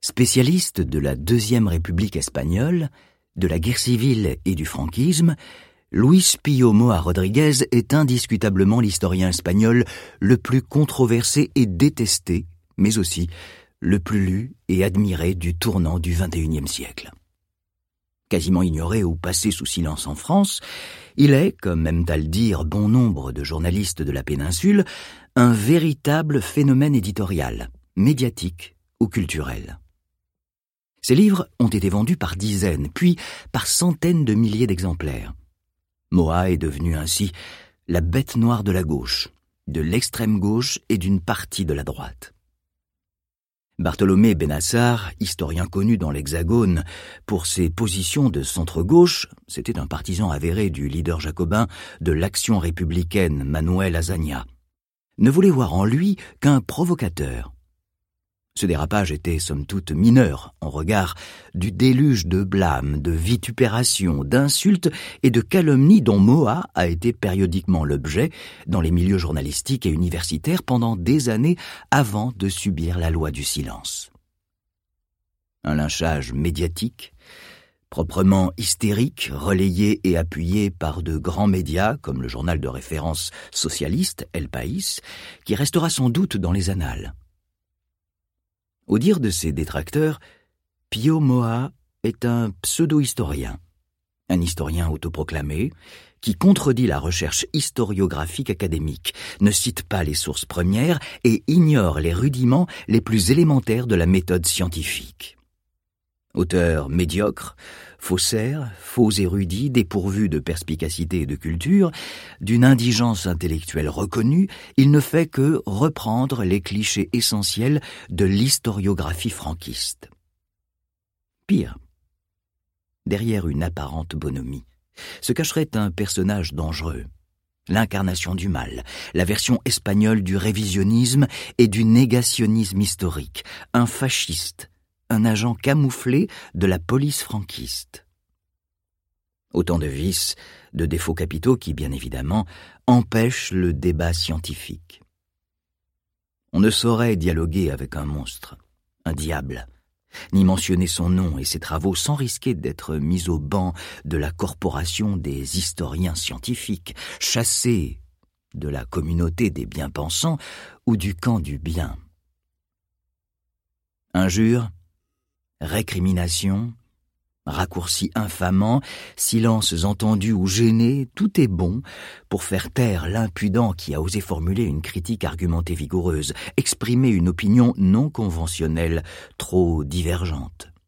Spécialiste de la Deuxième République espagnole, de la guerre civile et du franquisme, Luis Pío Moa Rodríguez est indiscutablement l'historien espagnol le plus controversé et détesté, mais aussi le plus lu et admiré du tournant du XXIe siècle. Quasiment ignoré ou passé sous silence en France, il est, comme aiment à le dire bon nombre de journalistes de la péninsule, un véritable phénomène éditorial, médiatique ou culturel. Ses livres ont été vendus par dizaines, puis par centaines de milliers d'exemplaires. Moa est devenu ainsi la bête noire de la gauche, de l'extrême gauche et d'une partie de la droite. Bartolomé Benassar, historien connu dans l'Hexagone pour ses positions de centre-gauche, c'était un partisan avéré du leader jacobin de l'Action républicaine Manuel Azaña, ne voulait voir en lui qu'un provocateur. Ce dérapage était somme toute mineur en regard du déluge de blâmes, de vitupérations, d'insultes et de calomnies dont Moa a été périodiquement l'objet dans les milieux journalistiques et universitaires pendant des années avant de subir la loi du silence. Un lynchage médiatique, proprement hystérique, relayé et appuyé par de grands médias comme le journal de référence socialiste El País, qui restera sans doute dans les annales. Au dire de ses détracteurs, Pío Moa est un pseudo-historien, un historien autoproclamé qui contredit la recherche historiographique académique, ne cite pas les sources premières et ignore les rudiments les plus élémentaires de la méthode scientifique. Auteur médiocre, faussaire, faux érudit, dépourvu de perspicacité et de culture, d'une indigence intellectuelle reconnue, il ne fait que reprendre les clichés essentiels de l'historiographie franquiste. Pire, derrière une apparente bonhomie, se cacherait un personnage dangereux, l'incarnation du mal, la version espagnole du révisionnisme et du négationnisme historique, un fasciste, un agent camouflé de la police franquiste. Autant de vices, de défauts capitaux qui, bien évidemment, empêchent le débat scientifique. On ne saurait dialoguer avec un monstre, un diable, ni mentionner son nom et ses travaux sans risquer d'être mis au banc de la corporation des historiens scientifiques, chassés de la communauté des bien-pensants ou du camp du bien. Injures, récriminations, raccourcis infamants, silences entendus ou gênés, tout est bon pour faire taire l'impudent qui a osé formuler une critique argumentée vigoureuse, exprimer une opinion non conventionnelle, trop divergente.